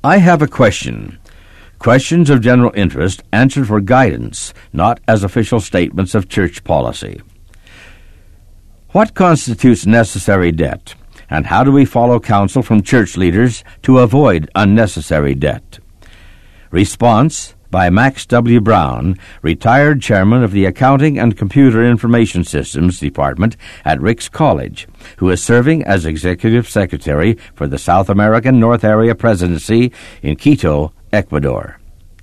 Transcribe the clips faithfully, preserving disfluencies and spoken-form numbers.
I have a question. Questions of general interest answered for guidance, not as official statements of church policy. What constitutes necessary debt, and how do we follow counsel from church leaders to avoid unnecessary debt? Response by Max W. Brown, retired chairman of the Accounting and Computer Information Systems Department at Ricks College, who is serving as Executive Secretary for the South American North Area Presidency in Quito, Ecuador.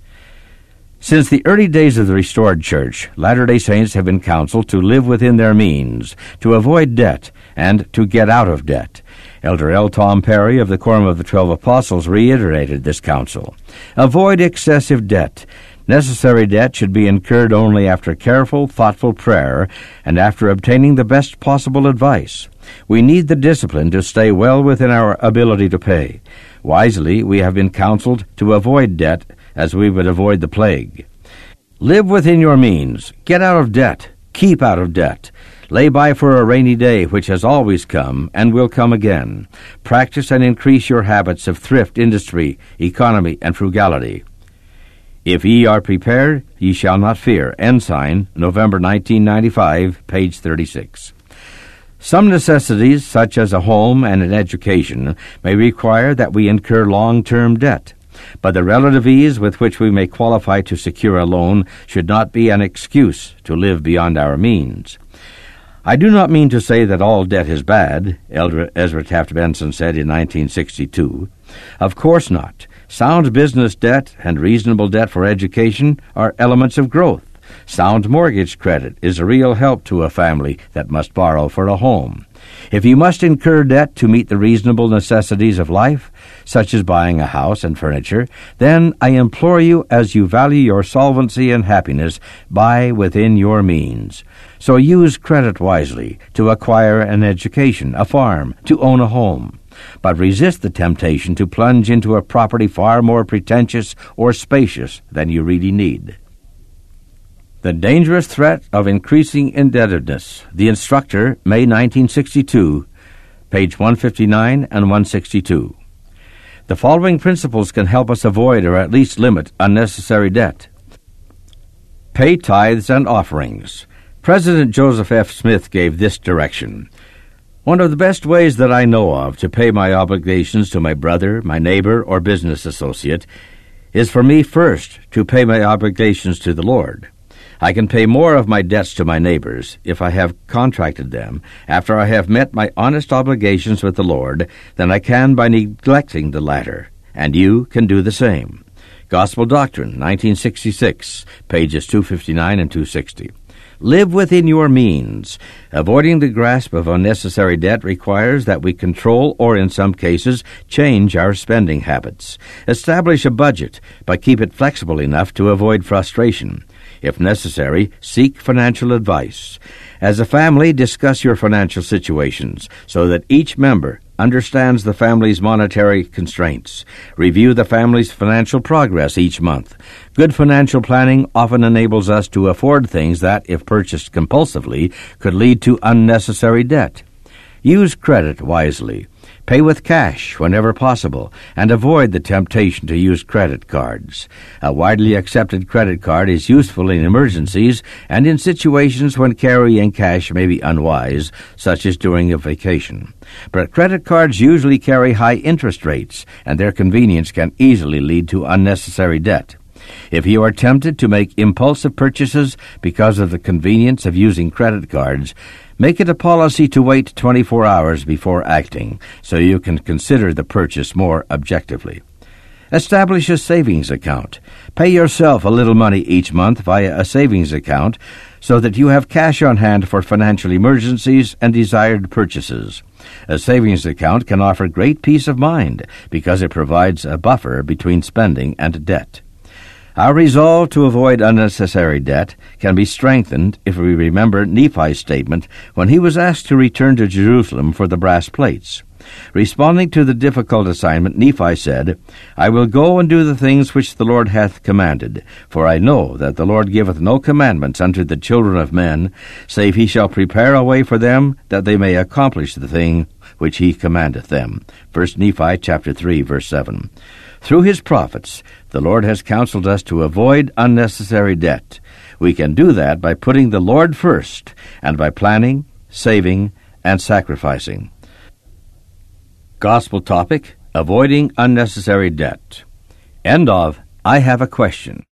Since the early days of the restored church, Latter-day Saints have been counseled to live within their means, to avoid debt, and to get out of debt. Elder L. Tom Perry of the Quorum of the Twelve Apostles reiterated this counsel. Avoid excessive debt. Necessary debt should be incurred only after careful, thoughtful prayer and after obtaining the best possible advice. We need the discipline to stay well within our ability to pay. Wisely, we have been counseled to avoid debt as we would avoid the plague. Live within your means. Get out of debt. Keep out of debt. Lay by for a rainy day, which has always come and will come again. Practice and increase your habits of thrift, industry, economy, and frugality. If ye are prepared, ye shall not fear. Ensign, November nineteen ninety-five, page thirty-six. Some necessities, such as a home and an education, may require that we incur long-term debt, but the relative ease with which we may qualify to secure a loan should not be an excuse to live beyond our means. I do not mean to say that all debt is bad, Elder Ezra Taft Benson said in nineteen sixty-two. Of course not. Sound business debt and reasonable debt for education are elements of growth. Sound mortgage credit is a real help to a family that must borrow for a home. If you must incur debt to meet the reasonable necessities of life, such as buying a house and furniture, then I implore you, as you value your solvency and happiness, buy within your means. So use credit wisely to acquire an education, a farm, to own a home. But resist the temptation to plunge into a property far more pretentious or spacious than you really need. The Dangerous Threat of Increasing Indebtedness. The Instructor, May nineteen sixty-two, page one fifty-nine and one sixty-two. The following principles can help us avoid or at least limit unnecessary debt. Pay tithes and offerings. President Joseph F. Smith gave this direction. One of the best ways that I know of to pay my obligations to my brother, my neighbor, or business associate is for me first to pay my obligations to the Lord. I can pay more of my debts to my neighbors if I have contracted them after I have met my honest obligations with the Lord than I can by neglecting the latter, and you can do the same. Gospel Doctrine, nineteen sixty-six, pages two fifty-nine and two sixty. Live within your means. Avoiding the grasp of unnecessary debt requires that we control or, in some cases, change our spending habits. Establish a budget, but keep it flexible enough to avoid frustration. If necessary, seek financial advice. As a family, discuss your financial situations so that each member understands the family's monetary constraints. Review the family's financial progress each month. Good financial planning often enables us to afford things that, if purchased compulsively, could lead to unnecessary debt. Use credit wisely. Pay with cash whenever possible, and avoid the temptation to use credit cards. A widely accepted credit card is useful in emergencies and in situations when carrying cash may be unwise, such as during a vacation. But credit cards usually carry high interest rates, and their convenience can easily lead to unnecessary debt. If you are tempted to make impulsive purchases because of the convenience of using credit cards, make it a policy to wait twenty-four hours before acting, so you can consider the purchase more objectively. Establish a savings account. Pay yourself a little money each month via a savings account so that you have cash on hand for financial emergencies and desired purchases. A savings account can offer great peace of mind because it provides a buffer between spending and debt. Our resolve to avoid unnecessary debt can be strengthened if we remember Nephi's statement when he was asked to return to Jerusalem for the brass plates. Responding to the difficult assignment, Nephi said, I will go and do the things which the Lord hath commanded, for I know that the Lord giveth no commandments unto the children of men, save he shall prepare a way for them, that they may accomplish the thing which he commandeth them. First Nephi chapter three, verse seven. Through his prophets, the Lord has counseled us to avoid unnecessary debt. We can do that by putting the Lord first and by planning, saving, and sacrificing. Gospel topic, Avoiding Unnecessary Debt. End of I Have a Question.